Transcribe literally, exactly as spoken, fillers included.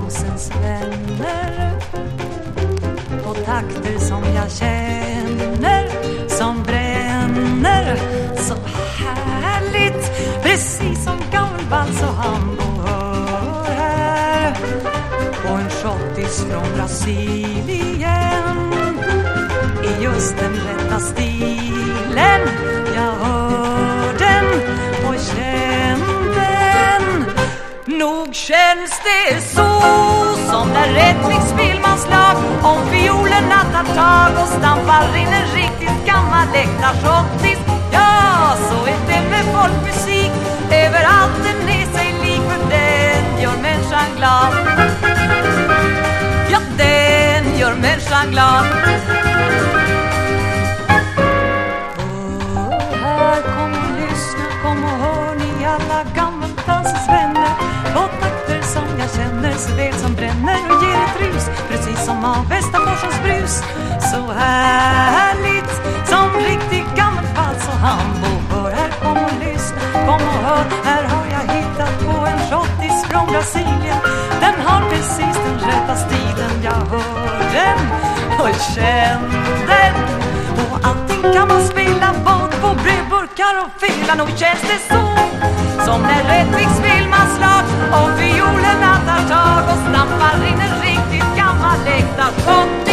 bluesens vänner på takter som jag känner, som bränner så härligt, precis som gammal vals och hambo här på en shottis från Brasilien i just den rätta stilen. Jag hör den och känner den. Nog känns det så som när Rättviks filmanslag om fiolerna tar tag och stampar in en riktigt gammal äkta shottis. Ja, så är det med folkmusik överallt, den är sig lik, för den gör människan glad. Ja, den gör människan glad. Och här kom och lyssna, kom och hör ni alla gammaldansens vänner på takter som jag känner så väl, som bränner och ger ett rus, precis som av Västerforsens brus. Så härligt, som riktigt gammal vals och hambo. Hör här, kom och lyssna, kom och hör. Här har jag hittat på en shottis från Brasilien. Den har precis den rätta stilen. Jag hör den och känner den. Och allting kan man spela både på brödburkar och fela. Nog känns det så som när Rättviks filmanslag och fiolerna tar tag och stampar in en riktigt gammal äkta shottis.